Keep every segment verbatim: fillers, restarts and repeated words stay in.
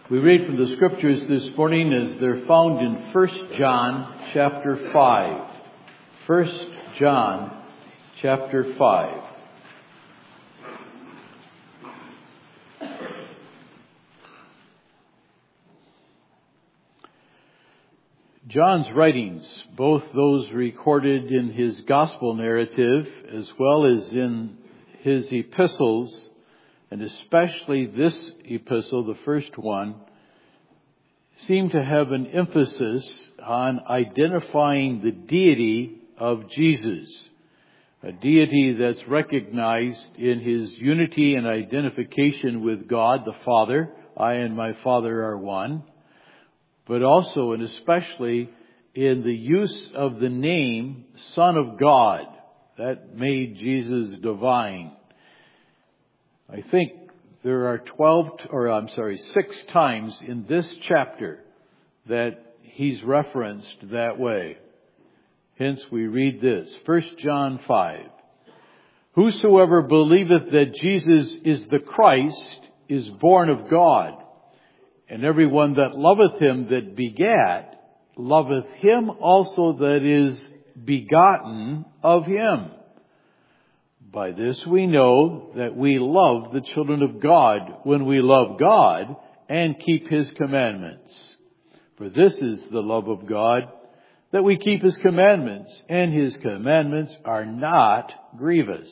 We read from the scriptures this morning as they're found in First John chapter five. First John chapter five. John's writings, both those recorded in his gospel narrative as well as in his epistles, and especially this epistle, the first one, seem to have an emphasis on identifying the deity of Jesus, a deity that's recognized in his unity and identification with God the Father. I and my Father are one. But also and especially in the use of the name Son of God. That made Jesus divine. I think there are twelve, or I'm sorry, six times in this chapter that he's referenced that way. Hence we read this, First John five. Whosoever believeth that Jesus is the Christ is born of God. And everyone that loveth him that begat, loveth him also that is begotten of him. By this we know that we love the children of God when we love God and keep his commandments. For this is the love of God, that we keep his commandments, and his commandments are not grievous.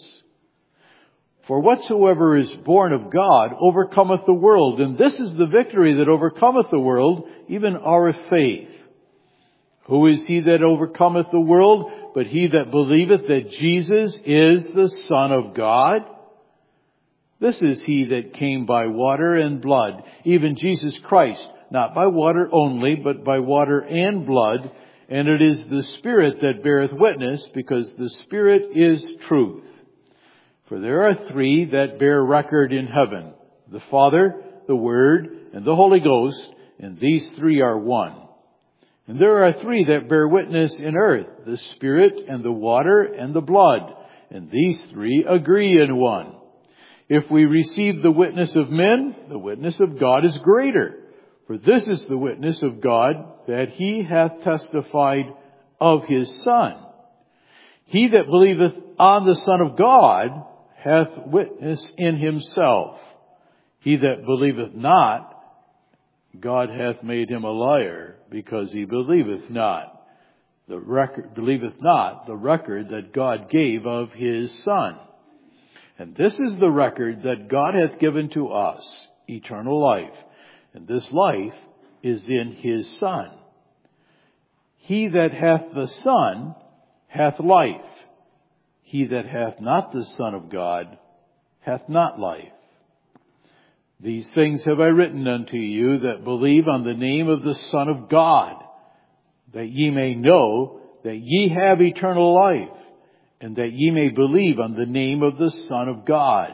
For whatsoever is born of God overcometh the world, and this is the victory that overcometh the world, even our faith. Who is he that overcometh the world, but he that believeth that Jesus is the Son of God? This is he that came by water and blood, even Jesus Christ, not by water only, but by water and blood. And it is the Spirit that beareth witness, because the Spirit is truth. For there are three that bear record in heaven, the Father, the Word, and the Holy Ghost, and these three are one. And there are three that bear witness in earth, the Spirit and the water and the blood, and these three agree in one. If we receive the witness of men, the witness of God is greater. For this is the witness of God, that he hath testified of his Son. He that believeth on the Son of God hath witness in himself. He that believeth not, God hath made him a liar, because he believeth not. The record, believeth not the record that God gave of his Son. And this is the record that God hath given to us, eternal life. And this life is in his Son. He that hath the Son hath life. He that hath not the Son of God hath not life. These things have I written unto you that believe on the name of the Son of God, that ye may know that ye have eternal life, and that ye may believe on the name of the Son of God.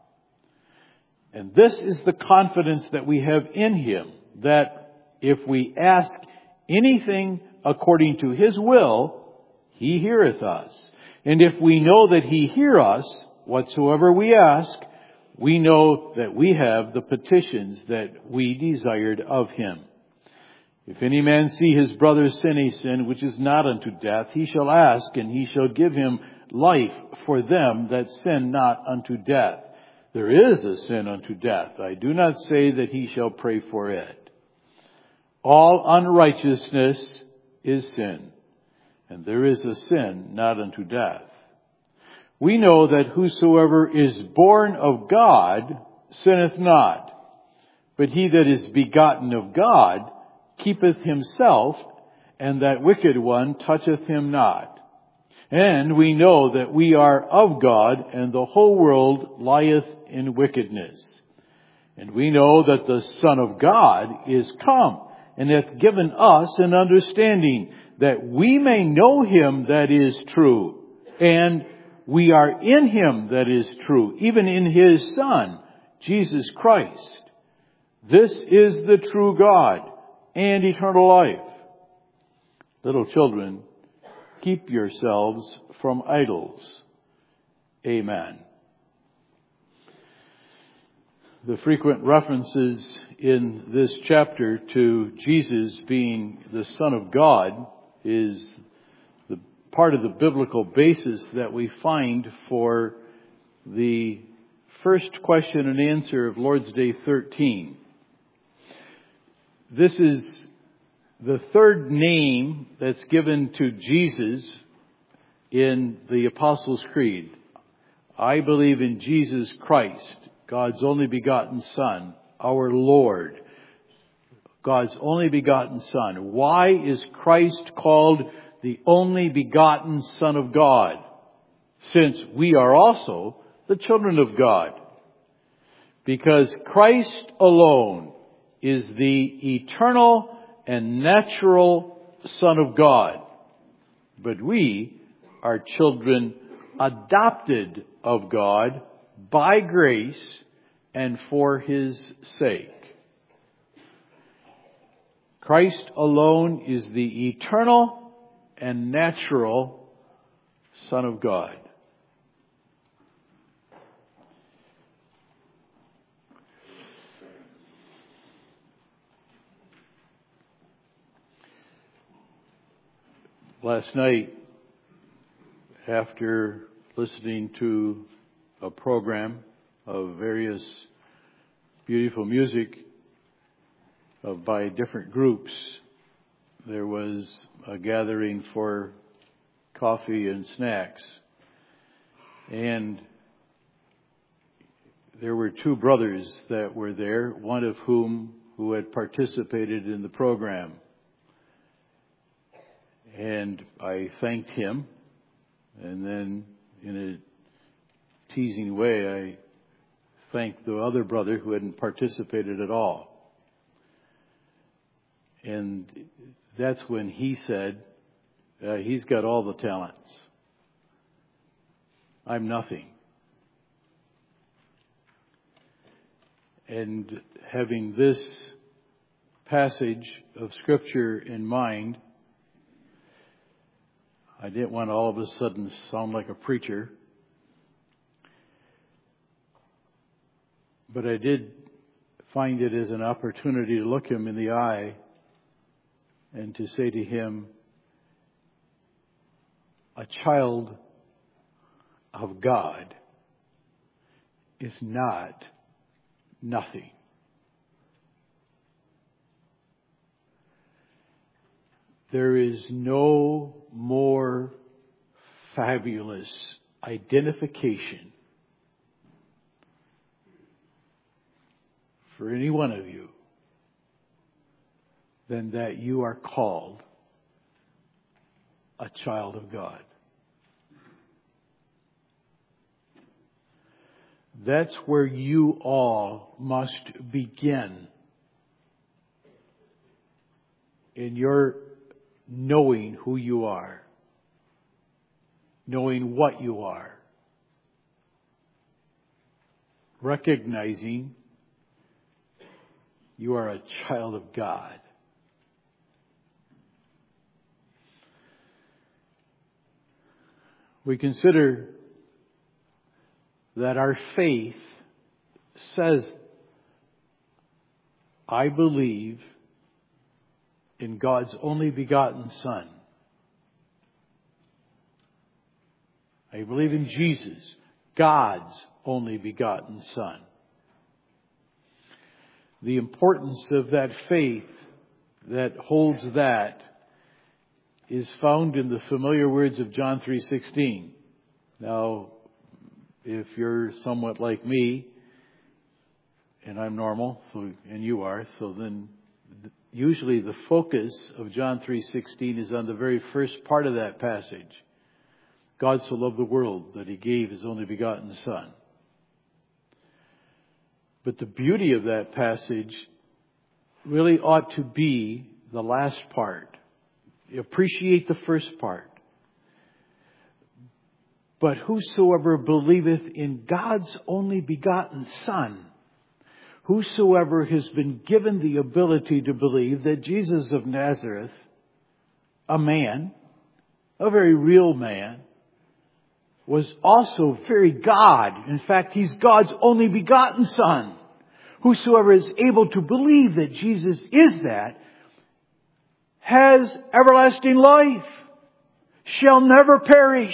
And this is the confidence that we have in him, that if we ask anything according to his will, he heareth us. And if we know that he hear us, whatsoever we ask, we know that we have the petitions that we desired of him. If any man see his brother sin a sin which is not unto death, he shall ask, and he shall give him life for them that sin not unto death. There is a sin unto death. I do not say that he shall pray for it. All unrighteousness is sin, and there is a sin not unto death. We know that whosoever is born of God sinneth not, but he that is begotten of God keepeth himself, and that wicked one toucheth him not. And we know that we are of God, and the whole world lieth in wickedness. And we know that the Son of God is come, and hath given us an understanding, that we may know him that is true, and we are in him that is true, even in his Son, Jesus Christ. This is the true God and eternal life. Little children, keep yourselves from idols. Amen. The frequent references in this chapter to Jesus being the Son of God is the part of the biblical basis that we find for the first question and answer of Lord's Day thirteen. This is the third name that's given to Jesus in the Apostles' Creed. I believe in Jesus Christ, God's only begotten Son, our Lord. God's only begotten Son. Why is Christ called the only begotten Son of God? Since we are also the children of God. Because Christ alone is the eternal and natural Son of God. But we are children adopted of God by grace and for His sake. Christ alone is the eternal and natural Son of God. Last night, after listening to a program of various beautiful music of, by different groups, there was a gathering for coffee and snacks. And there were two brothers that were there, one of whom who had participated in the program. And I thanked him, and then in a teasing way, I thanked the other brother who hadn't participated at all. And that's when he said, uh, he's got all the talents. I'm nothing. And having this passage of Scripture in mind, I didn't want to all of a sudden sound like a preacher. But I did find it as an opportunity to look him in the eye and to say to him, a child of God is not nothing. There is no more fabulous identification for any one of you than that you are called a child of God. That's where you all must begin in your knowing who you are, knowing what you are, recognizing you are a child of God. We consider that our faith says, I believe in God's only begotten Son. I believe in Jesus, God's only begotten Son. The importance of that faith that holds that is found in the familiar words of John three sixteen. Now, if you're somewhat like me, and I'm normal, so and you are, so then usually the focus of John three sixteen is on the very first part of that passage. God so loved the world that He gave His only begotten Son. But the beauty of that passage really ought to be the last part. You appreciate the first part. But whosoever believeth in God's only begotten Son, whosoever has been given the ability to believe that Jesus of Nazareth, a man, a very real man, was also very God. In fact, He's God's only begotten Son. whosoever is able to believe that Jesus is that, has everlasting life, shall never perish.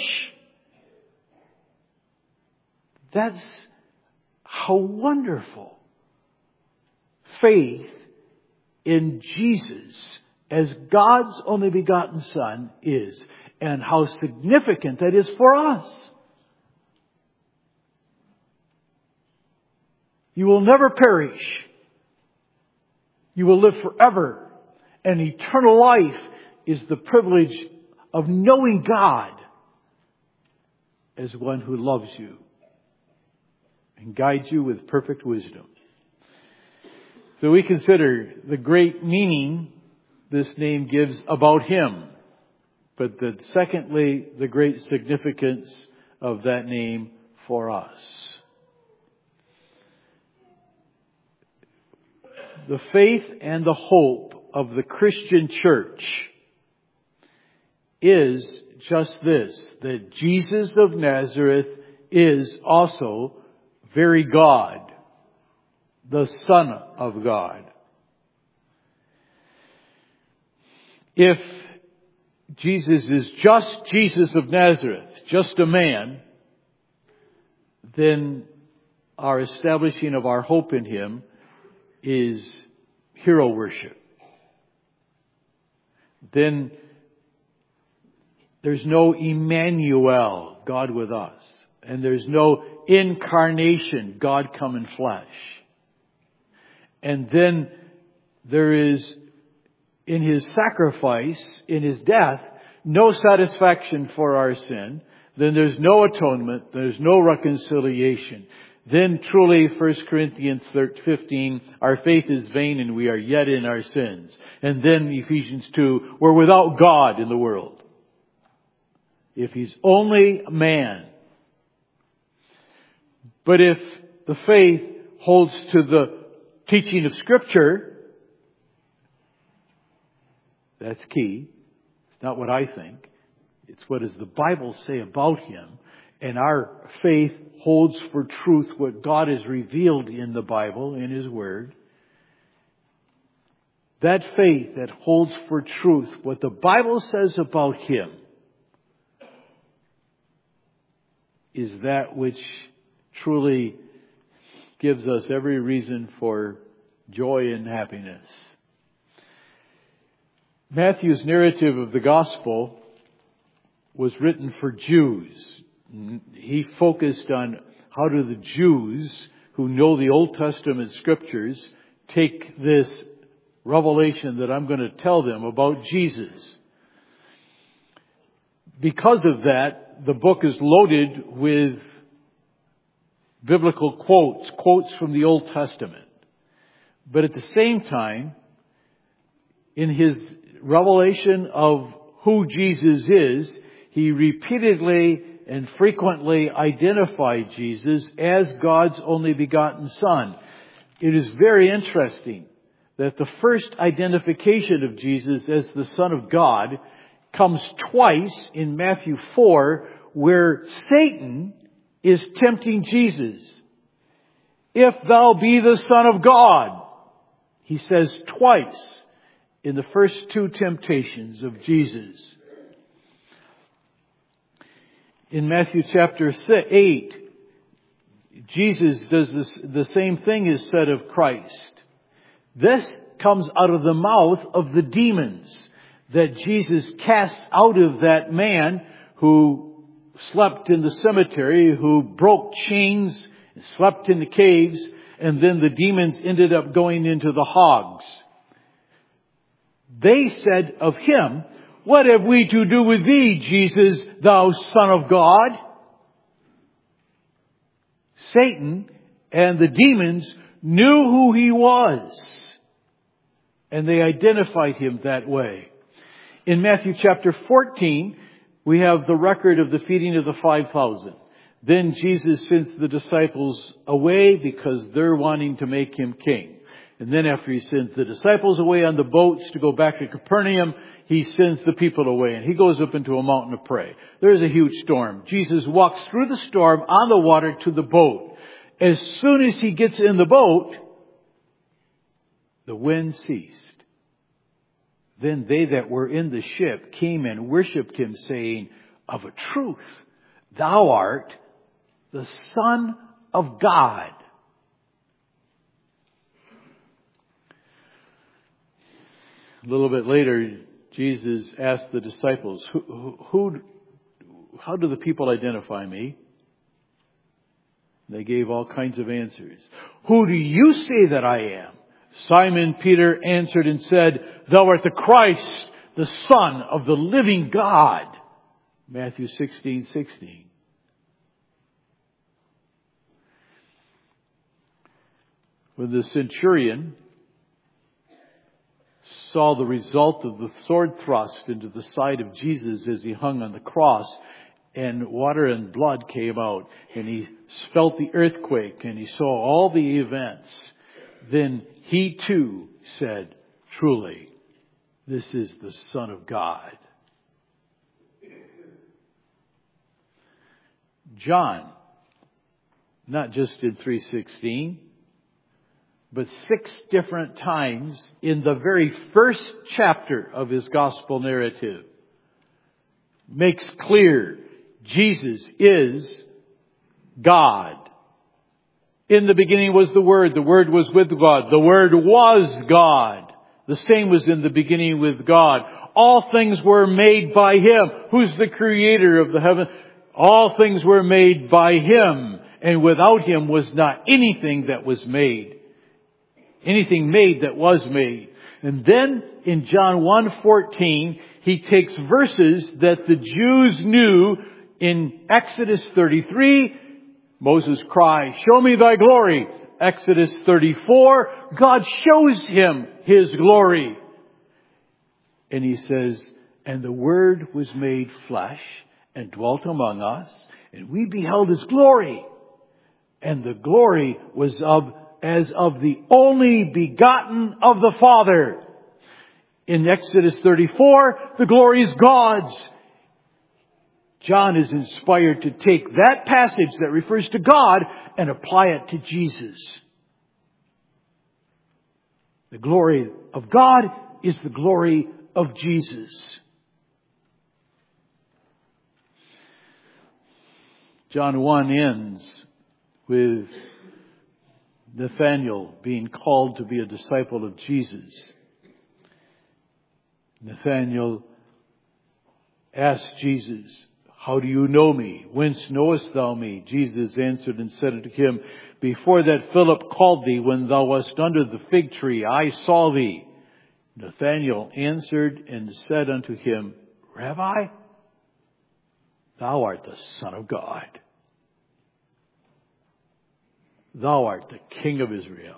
That's how wonderful faith in Jesus as God's only begotten Son is, and how significant that is for us. You will never perish. You will live forever. And eternal life is the privilege of knowing God as one who loves you and guides you with perfect wisdom. So we consider the great meaning this name gives about Him, but that secondly, the great significance of that name for us. The faith and the hope of the Christian church is just this, that Jesus of Nazareth is also very God, the Son of God. If Jesus is just Jesus of Nazareth, just a man, then our establishing of our hope in Him is hero worship. Then there's no Emmanuel, God with us. And there's no incarnation, God come in flesh. And then there is, in His sacrifice, in His death, no satisfaction for our sin. Then there's no atonement. There's no reconciliation. Then truly, First Corinthians fifteen, our faith is vain and we are yet in our sins. And then Ephesians two, we're without God in the world. If He's only man. But if the faith holds to the teaching of Scripture, that's key. It's not what I think. It's what does the Bible say about Him. And our faith holds for truth what God has revealed in the Bible, in His Word. That faith that holds for truth what the Bible says about Him is that which truly gives us every reason for joy and happiness. Matthew's narrative of the gospel was written for Jews. He focused on how do the Jews who know the Old Testament scriptures take this revelation that I'm going to tell them about Jesus. Because of that, the book is loaded with biblical quotes, quotes from the Old Testament. But at the same time, in his revelation of who Jesus is, he repeatedly and frequently identified Jesus as God's only begotten Son. It is very interesting that the first identification of Jesus as the Son of God comes twice in Matthew four, where Satan is tempting Jesus. If thou be the Son of God, he says twice in the first two temptations of Jesus. In Matthew chapter eight, Jesus does this, the same thing is said of Christ. This comes out of the mouth of the demons that Jesus casts out of that man who slept in the cemetery, who broke chains, and slept in the caves, and then the demons ended up going into the hogs. They said of him, "What have we to do with thee, Jesus, thou Son of God?" Satan and the demons knew who he was, and they identified him that way. In Matthew chapter fourteen, we have the record of the feeding of the five thousand. Then Jesus sends the disciples away because they're wanting to make him king. And then after he sends the disciples away on the boats to go back to Capernaum, he sends the people away and he goes up into a mountain to pray. There's a huge storm. Jesus walks through the storm on the water to the boat. As soon as he gets in the boat, the wind ceased. Then they that were in the ship came and worshipped him, saying, Of a truth, thou art the Son of God. A little bit later, Jesus asked the disciples, who, who, who, how do the people identify me? They gave all kinds of answers. Who do you say that I am? Simon Peter answered and said, Thou art the Christ, the Son of the living God. Matthew sixteen sixteen. When the centurion saw the result of the sword thrust into the side of Jesus as he hung on the cross, and water and blood came out, and he felt the earthquake, and he saw all the events, then he too said, Truly, this is the Son of God. John, not just in three sixteen, but six different times in the very first chapter of his gospel narrative, makes clear Jesus is God. In the beginning was the Word. The Word was with God. The Word was God. The same was in the beginning with God. All things were made by Him. Who's the creator of the heaven? All things were made by Him. And without Him was not anything that was made. Anything made that was made. And then in John one fourteen, he takes verses that the Jews knew. In Exodus thirty-three, Moses cries, Show me thy glory. Exodus thirty-four, God shows him His glory. And he says, And the Word was made flesh and dwelt among us, and we beheld His glory. And the glory was of as of the only begotten of the Father. In Exodus thirty-four, the glory is God's. John is inspired to take that passage that refers to God and apply it to Jesus. The glory of God is the glory of Jesus. John one ends with Nathanael being called to be a disciple of Jesus. Nathanael asked Jesus, How do you know me? Whence knowest thou me? Jesus answered and said unto him, Before that Philip called thee, when thou wast under the fig tree, I saw thee. Nathanael answered and said unto him, Rabbi, thou art the Son of God. Thou art the King of Israel.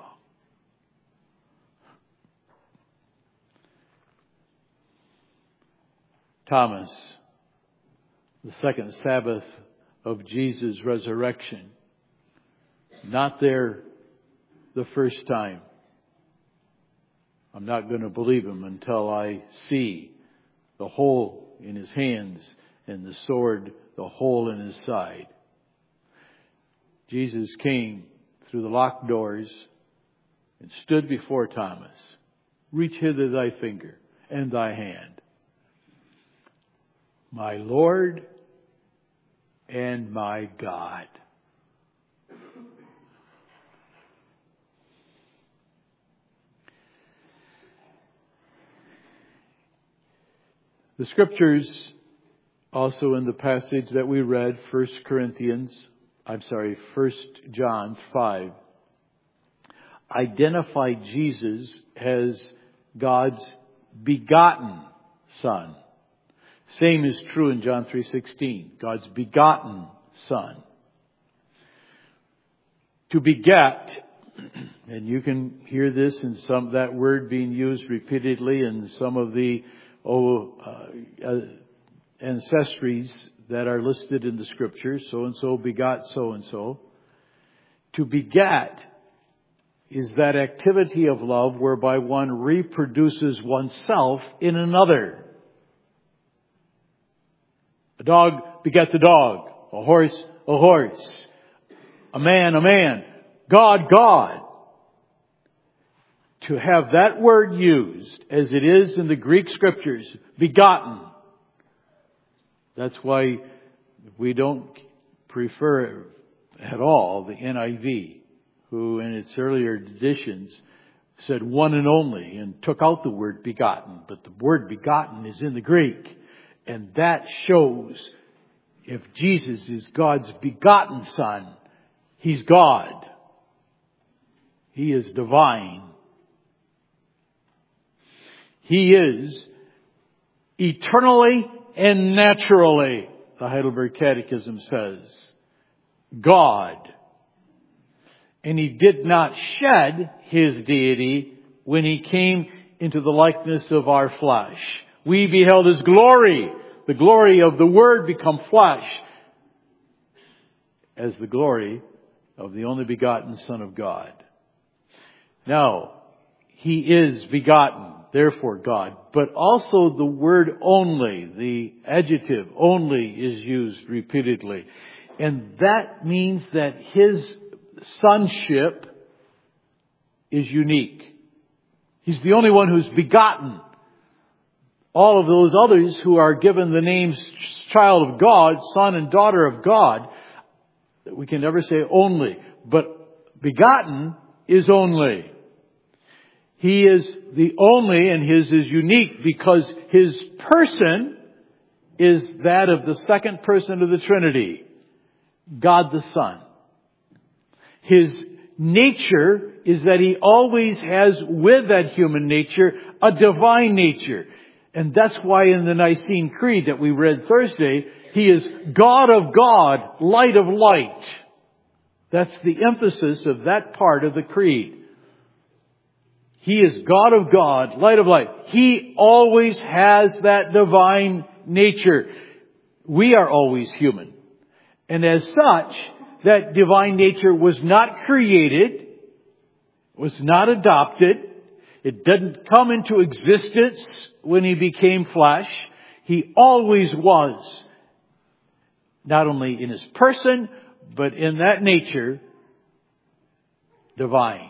Thomas, the second Sabbath of Jesus' resurrection, not there the first time. I'm not going to believe him until I see the hole in his hands and the sword, the hole in his side. Jesus came through the locked doors and stood before Thomas. Reach hither thy finger and thy hand. My Lord and my God. The scriptures, also in the passage that we read, First Corinthians, I'm sorry, First John five, identify Jesus as God's begotten Son. Same is true in John three sixteen, God's begotten Son. To beget, and you can hear this in some, that word being used repeatedly in some of the oh, uh, uh, ancestries that are listed in the scriptures. So and so begot so and so. To beget is that activity of love whereby one reproduces oneself in another. A dog begets a dog. A horse, a horse. A man, a man. God, God. to have that word used as it is in the Greek scriptures, begotten. That's why we don't prefer at all the N I V, who in its earlier editions said one and only and took out the word begotten. But the word begotten is in the Greek. And that shows if Jesus is God's begotten Son, He's God. He is divine. He is eternally and naturally, the Heidelberg Catechism says, God. And He did not shed His deity when He came into the likeness of our flesh. We beheld His glory, the glory of the Word become flesh, as the glory of the only begotten Son of God. Now, He is begotten, therefore God. But also the word only, the adjective only, is used repeatedly. And that means that His sonship is unique. He's the only one who's begotten. All of those others who are given the names child of God, son and daughter of God, we can never say only. But begotten is only. He is the only, and His is unique because His person is that of the second person of the Trinity, God the Son. His nature is that He always has with that human nature a divine nature. And that's why in the Nicene Creed that we read Thursday, He is God of God, light of light. That's the emphasis of that part of the creed. He is God of God, light of light. He always has that divine nature. We are always human. And as such, that divine nature was not created, was not adopted. It didn't come into existence when He became flesh. He always was, not only in His person, but in that nature, divine.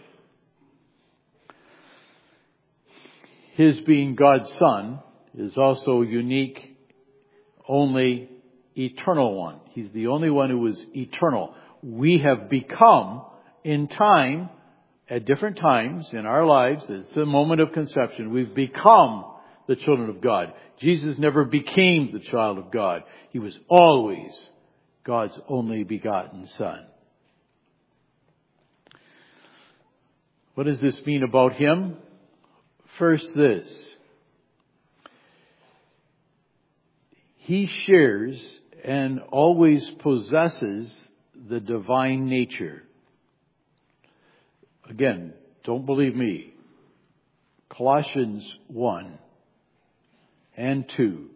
His being God's Son is also unique, only eternal one. He's the only one who is eternal. We have become, in time, at different times in our lives, it's the moment of conception, we've become the children of God. Jesus never became the child of God. He was always God's only begotten Son. What does this mean about Him? First, this. He shares and always possesses the divine nature. Again, don't believe me. Colossians one and two.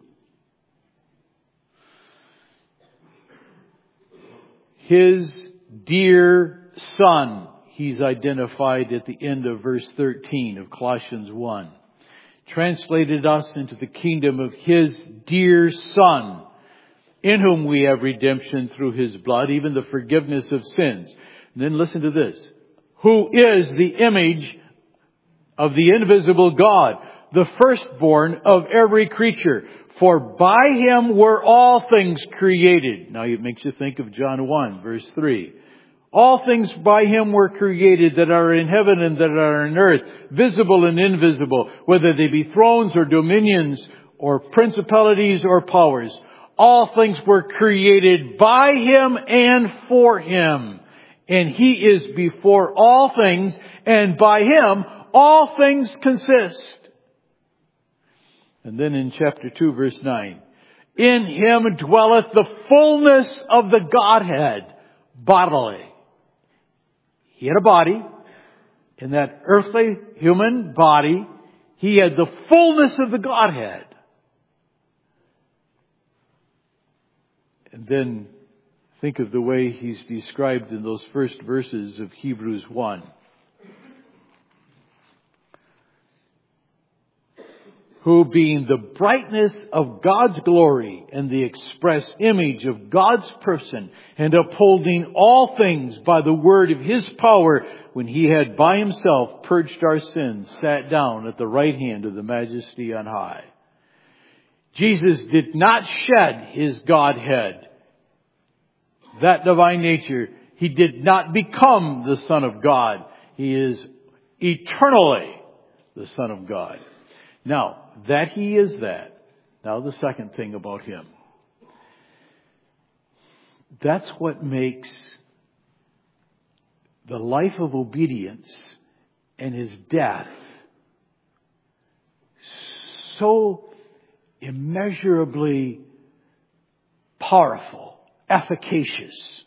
His dear Son, He's identified at the end of verse thirteen of Colossians one. Translated us into the kingdom of His dear Son, in whom we have redemption through His blood, even the forgiveness of sins. And then listen to this. Who is the image of the invisible God, the firstborn of every creature. For by Him were all things created. Now it makes you think of John one, verse three. All things by Him were created that are in heaven and that are in earth, visible and invisible, whether they be thrones or dominions or principalities or powers. All things were created by Him and for Him. And He is before all things, and by Him all things consist. And then in chapter two, verse nine, in Him dwelleth the fullness of the Godhead bodily. He had a body. In that earthly human body, He had the fullness of the Godhead. And then think of the way He's described in those first verses of Hebrews one. who being the brightness of God's glory and the express image of God's person, and upholding all things by the word of His power, when He had by Himself purged our sins, sat down at the right hand of the Majesty on high. Jesus did not shed His Godhead, that divine nature. He did not become the Son of God. He is eternally the Son of God. Now, that He is that. Now the second thing about Him. That's what makes the life of obedience and His death so immeasurably powerful, efficacious.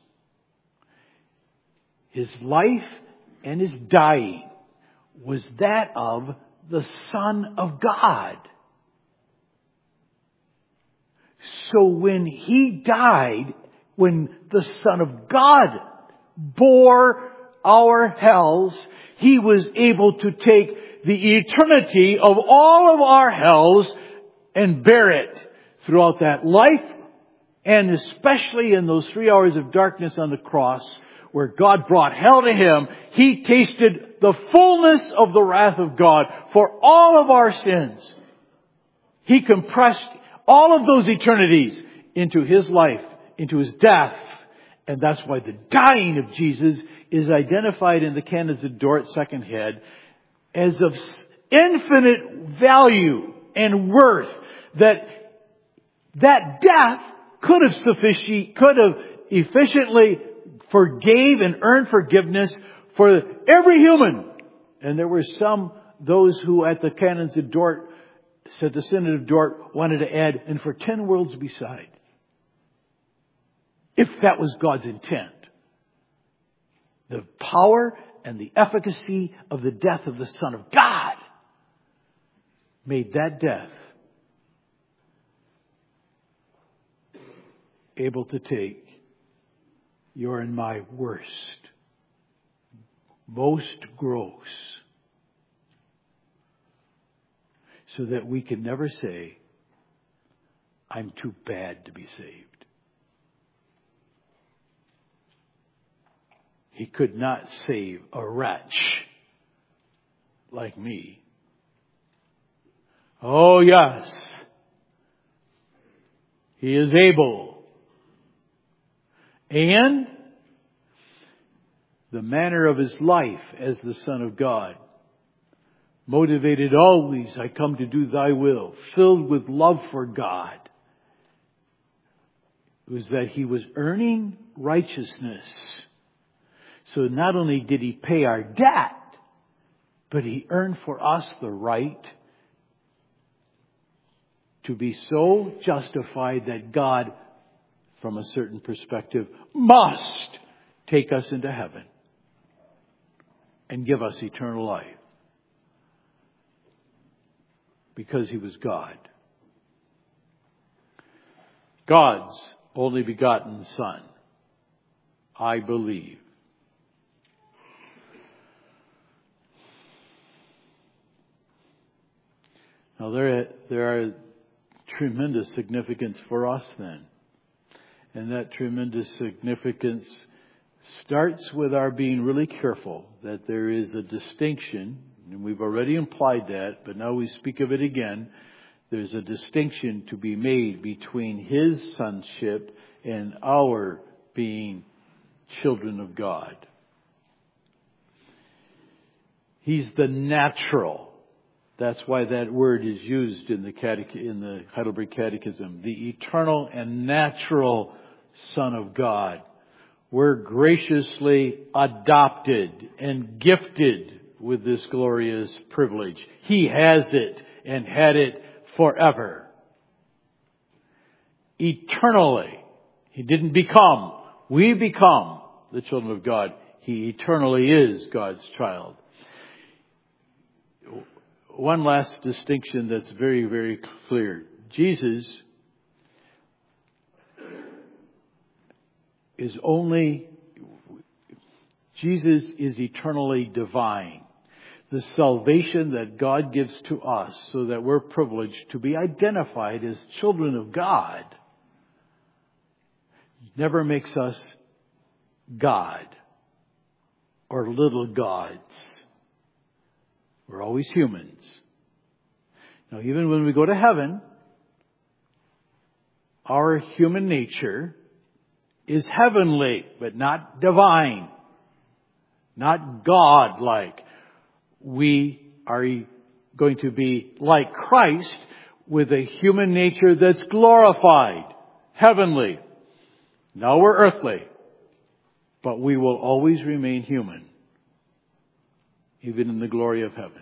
His life and His dying was that of the Son of God. So when He died, when the Son of God bore our hells, He was able to take the eternity of all of our hells and bear it throughout that life, and especially in those three hours of darkness on the cross, where God brought hell to Him. He tasted the fullness of the wrath of God for all of our sins. He compressed all of those eternities into His life, into His death. And that's why the dying of Jesus is identified in the Canons of Dort, second head, as of infinite value and worth, that that death could have sufficient, could have efficiently forgave and earned forgiveness for every human. And there were some, those who at the Canons of Dort, said the Synod of Dort, wanted to add, and for ten worlds beside. If that was God's intent. The power and the efficacy of the death of the Son of God made that death able to take your and my worst, most gross, so that we can never say, I'm too bad to be saved. He could not save a wretch like me. Oh yes, He is able. And the manner of His life as the Son of God, motivated always, I come to do Thy will, filled with love for God, was that He was earning righteousness. So not only did He pay our debt, but He earned for us the right to be so justified that God, from a certain perspective, must take us into heaven and give us eternal life. Because He was God. God's only begotten Son. I believe. Now there, there are tremendous significance for us then. And that tremendous significance starts with our being really careful that there is a distinction, and we've already implied that, but now we speak of it again. There's a distinction to be made between His sonship and our being children of God. He's the natural. That's why that word is used in the catech- in the Heidelberg Catechism. The eternal and natural Son of God. We're graciously adopted and gifted with this glorious privilege. He has it and had it forever. Eternally. He didn't become. We become the children of God. He eternally is God's child. One last distinction that's very, very clear. Jesus is only, Jesus is eternally divine. the salvation that God gives to us so that we're privileged to be identified as children of God never makes us God or little gods. We're always humans. Now, even when we go to heaven, our human nature is heavenly, but not divine, not God-like. We are going to be like Christ with a human nature that's glorified, heavenly. Now we're earthly, but we will always remain human, even in the glory of heaven.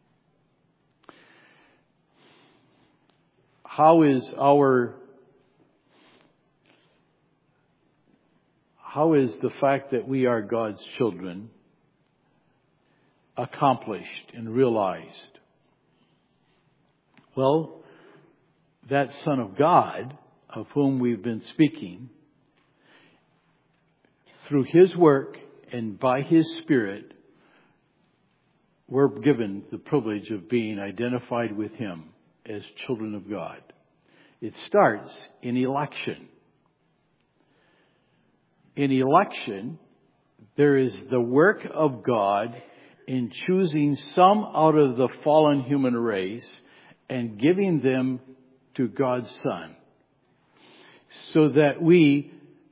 How is our, how is the fact that we are God's children accomplished and realized? Well, that Son of God, of whom we've been speaking, through His work and by His Spirit, we're given the privilege of being identified with Him as children of God. It starts in election. In election, there is the work of God in choosing some out of the fallen human race and giving them to God's Son, so that we,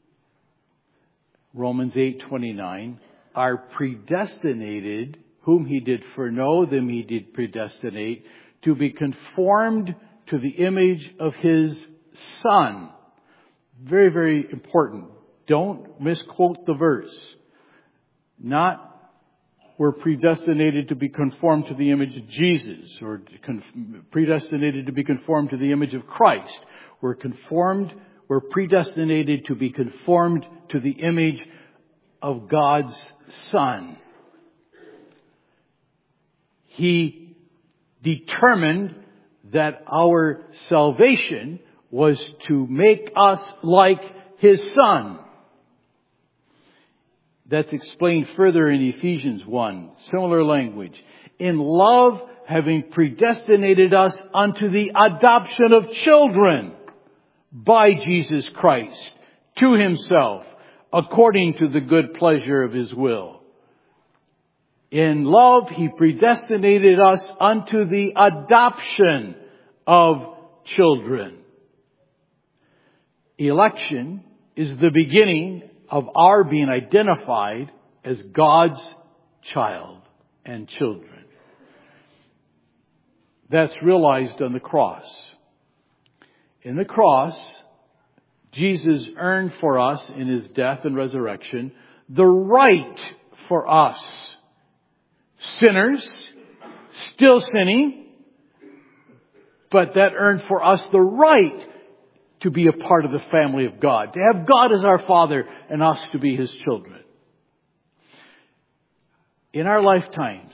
Romans eight twenty-nine, are predestinated, whom He did foreknow, them He did predestinate, to be conformed to the image of His Son. Very, very important. Don't misquote the verse. Not we're predestinated to be conformed to the image of Jesus, or predestinated to be conformed to the image of Christ. We're conformed, we're predestinated to be conformed to the image of God's Son. He determined that our salvation was to make us like His Son. That's explained further in Ephesians one. Similar language. In love, having predestinated us unto the adoption of children by Jesus Christ to Himself, according to the good pleasure of His will. In love, He predestinated us unto the adoption of children. Election is the beginning of our being identified as God's child and children. That's realized on the cross. In the cross, Jesus earned for us in His death and resurrection the right for us, sinners, still sinning, but that earned for us the right to be a part of the family of God, to have God as our Father and us to be His children. In our lifetimes,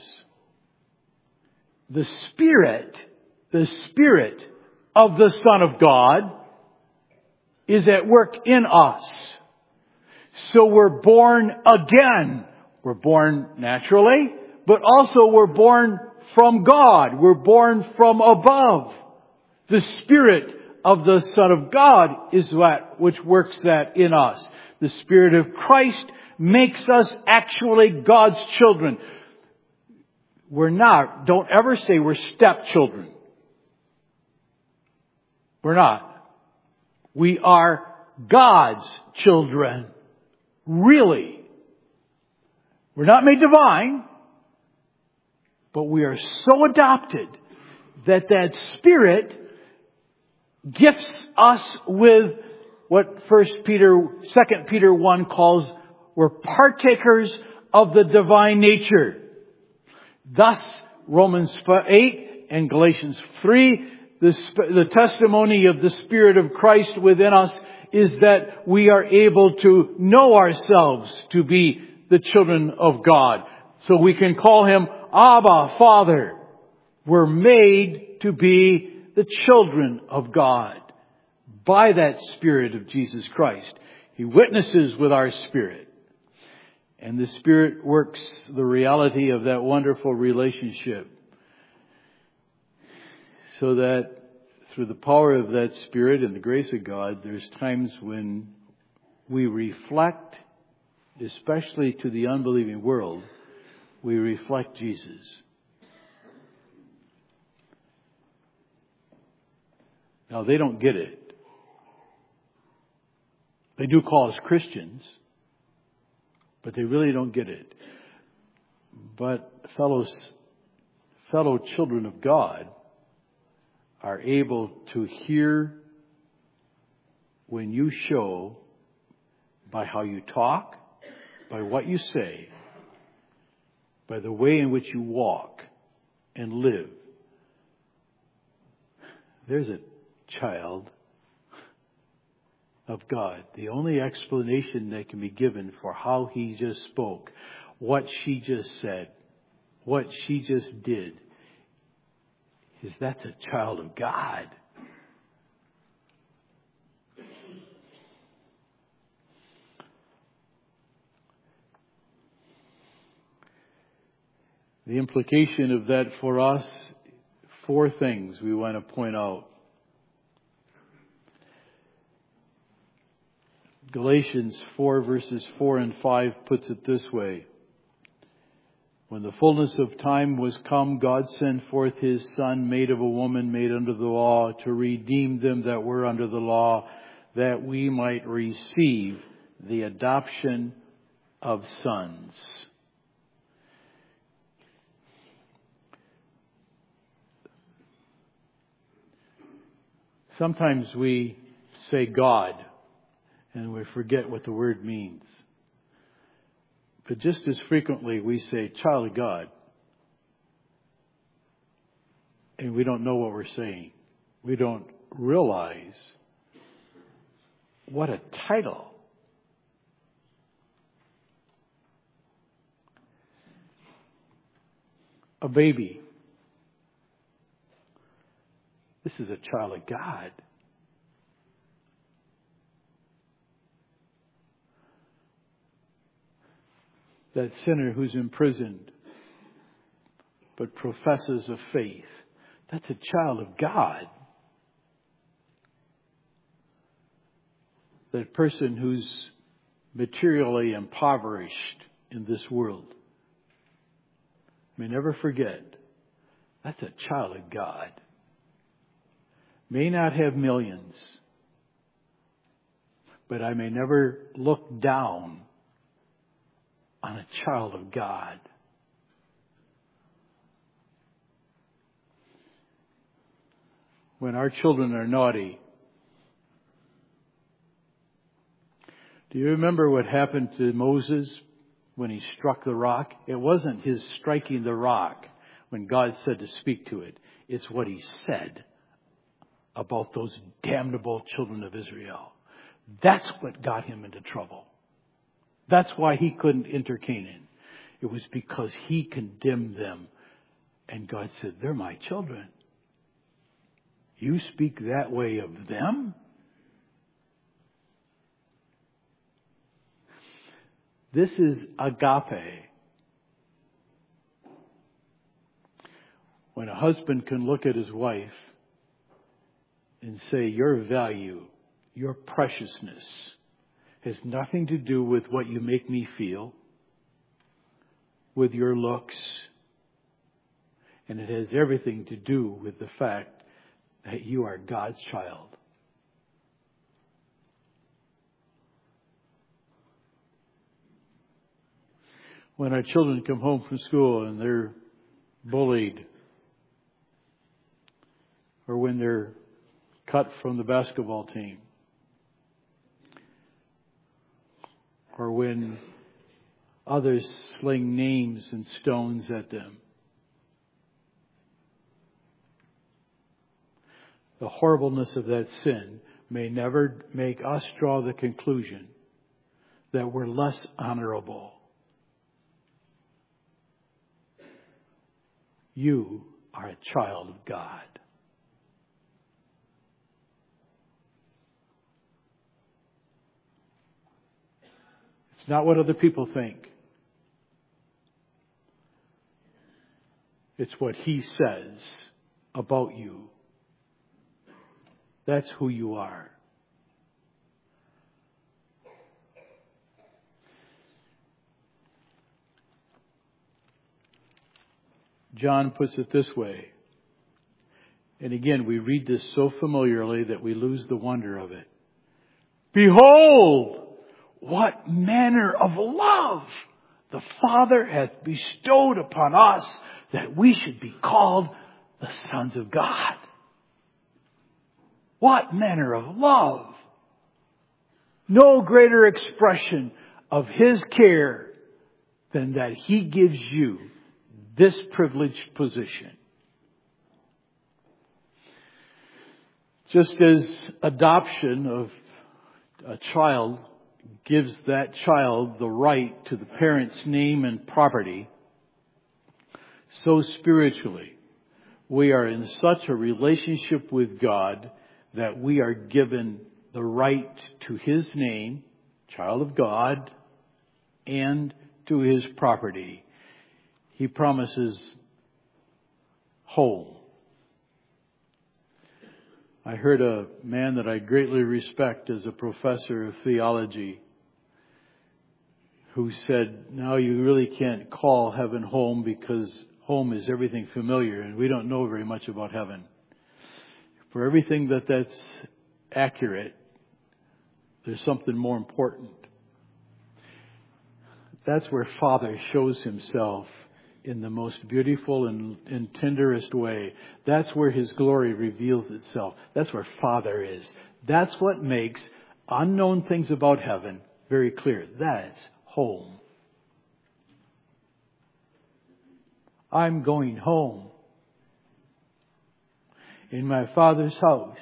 the Spirit, the Spirit of the Son of God is at work in us. So we're born again. We're born naturally, but also we're born from God. We're born from above. The Spirit of the Son of God is that which works that in us. The Spirit of Christ makes us actually God's children. We're not. Don't ever say we're stepchildren. We're not. We are God's children. Really. We're not made divine, but we are so adopted that that Spirit gifts us with what First Peter, Second Peter one calls, we're partakers of the divine nature. Thus, Romans eight and Galatians three, the, the testimony of the Spirit of Christ within us is that we are able to know ourselves to be the children of God. So we can call Him Abba, Father. We're made to be the children of God by that Spirit of Jesus Christ. He witnesses with our spirit. And the Spirit works the reality of that wonderful relationship so that through the power of that Spirit and the grace of God, there's times when we reflect, especially to the unbelieving world, we reflect Jesus. Now, they don't get it. They do call us Christians, but they really don't get it. But fellows, fellow children of God are able to hear when you show by how you talk, by what you say, by the way in which you walk and live. There's a child of God. The only explanation that can be given for how he just spoke, what she just said, what she just did, is that's a child of God. The implication of that for us, four things we want to point out. Galatians four verses four and five puts it this way. When the fullness of time was come, God sent forth His Son, made of a woman, made under the law, to redeem them that were under the law, that we might receive the adoption of sons. Sometimes we say God, and we forget what the word means. But just as frequently we say child of God, and we don't know what we're saying. We don't realize what a title. A baby. This is a child of God. That sinner who's imprisoned but professes a faith, that's a child of God. That person who's materially impoverished in this world, may never forget, that's a child of God. May not have millions, but I may never look down on a child of God. When our children are naughty, do you remember what happened to Moses when he struck the rock? It wasn't his striking the rock when God said to speak to it. It's what he said about those damnable children of Israel. That's what got him into trouble. That's why he couldn't enter Canaan. It was because he condemned them. And God said, they're my children. You speak that way of them? This is agape. When a husband can look at his wife and say, your value, your preciousness has nothing to do with what you make me feel, with your looks, and it has everything to do with the fact that you are God's child. When our children come home from school and they're bullied, or when they're cut from the basketball team, or when others sling names and stones at them, the horribleness of that sin may never make us draw the conclusion that we're less honorable. You are a child of God. It's not what other people think. It's what He says about you. That's who you are. John puts it this way. And again, we read this so familiarly that we lose the wonder of it. Behold, what manner of love the Father hath bestowed upon us, that we should be called the sons of God. What manner of love! No greater expression of His care than that He gives you this privileged position. Just as adoption of a child gives that child the right to the parent's name and property, so spiritually, we are in such a relationship with God that we are given the right to His name, child of God, and to His property. He promises home. I heard a man that I greatly respect as a professor of theology who said, no, you really can't call heaven home because home is everything familiar and we don't know very much about heaven. For everything that that's accurate, there's something more important. That's where Father shows Himself in the most beautiful and, and tenderest way. That's where His glory reveals itself. That's where Father is. That's what makes unknown things about heaven very clear. That's home. I'm going home. In my Father's house.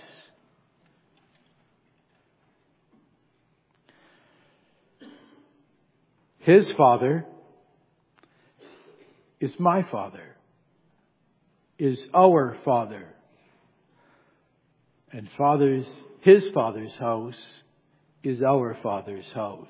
His Father is my Father, is our Father. And Father's, His Father's house is our Father's house.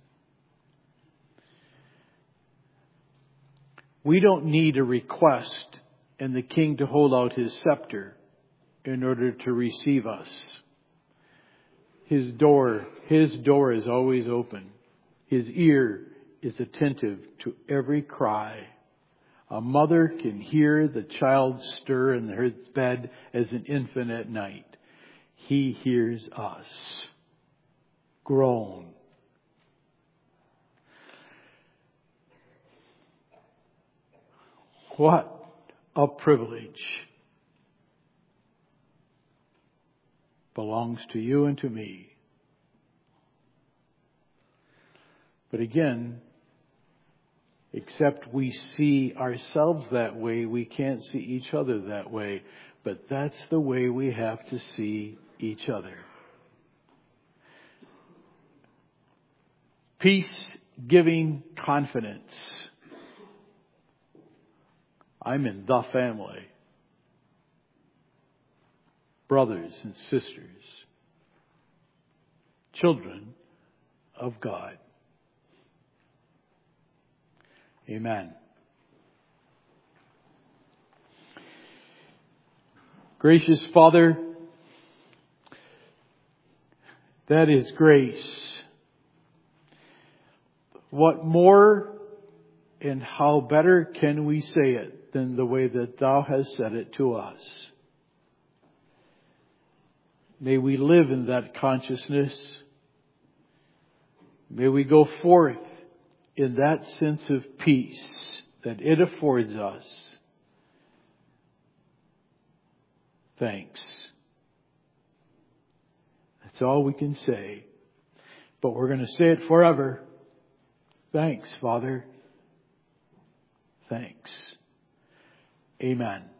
We don't need a request and the King to hold out His scepter in order to receive us. His door, His door is always open. His ear is attentive to every cry. A mother can hear the child stir in her bed as an infant at night. He hears us groan. What a privilege belongs to you and to me. But again, except we see ourselves that way, we can't see each other that way. But that's the way we have to see each other. Peace-giving confidence. I'm in the family. Brothers and sisters. Children of God. Amen. Gracious Father, that is grace. What more and how better can we say it than the way that Thou hast said it to us? May we live in that consciousness. May we go forth in that sense of peace that it affords us. Thanks. That's all we can say. But we're going to say it forever. Thanks, Father. Thanks. Amen.